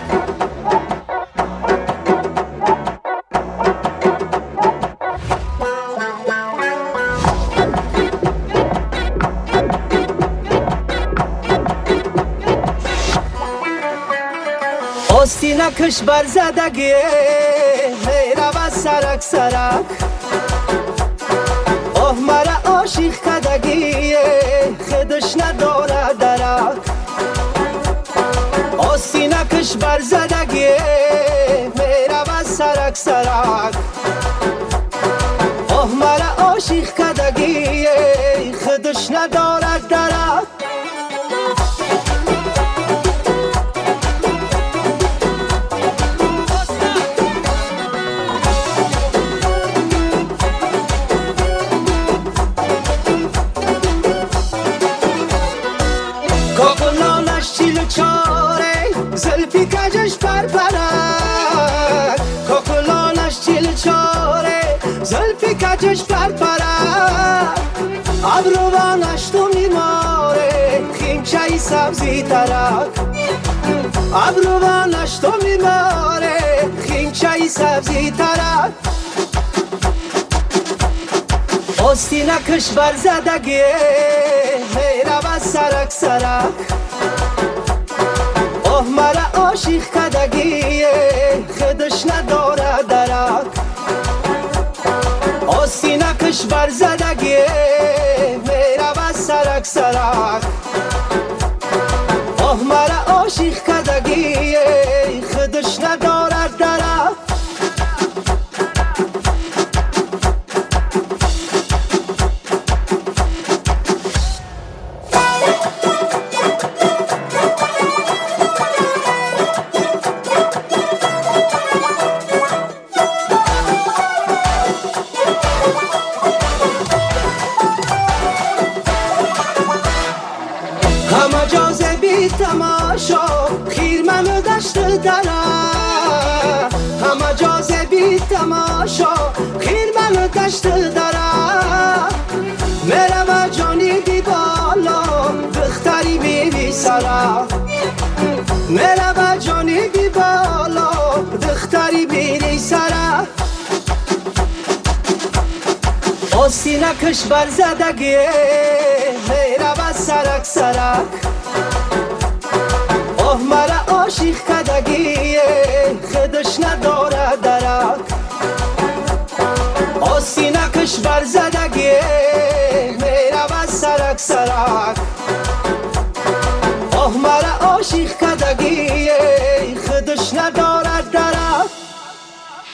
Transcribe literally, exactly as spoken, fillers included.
آستینکش بر زدگی میرود سرک سرک آه مرا عاشق کدگی خودش نداره درک آستینکش بر زدگی میرود سرک سرک آه مرا عاشق کدگی خودش نداره درک کاکلانش چیل چاره زلفی کجش پر پرک کاکلانش چیل چاره زلفی کجش پر پرک ابروانش تو میماره خیمچه سبزی ترک ابروانش تو میماره خیمچه سبزی ترک آستینکش بر زدگی میرود سرک سرک آه مرا عاشق کدگی خودش نداره درک آستینکش بر زدگی میرود سرک سرک آه مرا عاشق کدگی خودش نداره درک همه جاز بی تماشا خیر منو دشت دره همه جاز بی تماشا خیر منو دشت دره میره و جانی بی بالا دختری بی بی سره میره و جانی بی بالا دختری بی بی سره آستینکش بر زدگی میرود سرک سرک آه مرا عاشق کدگی خودش نداره درک آستینکش بر زدگی میرود سرک سرک آه مرا عاشق کدگی خودش نداره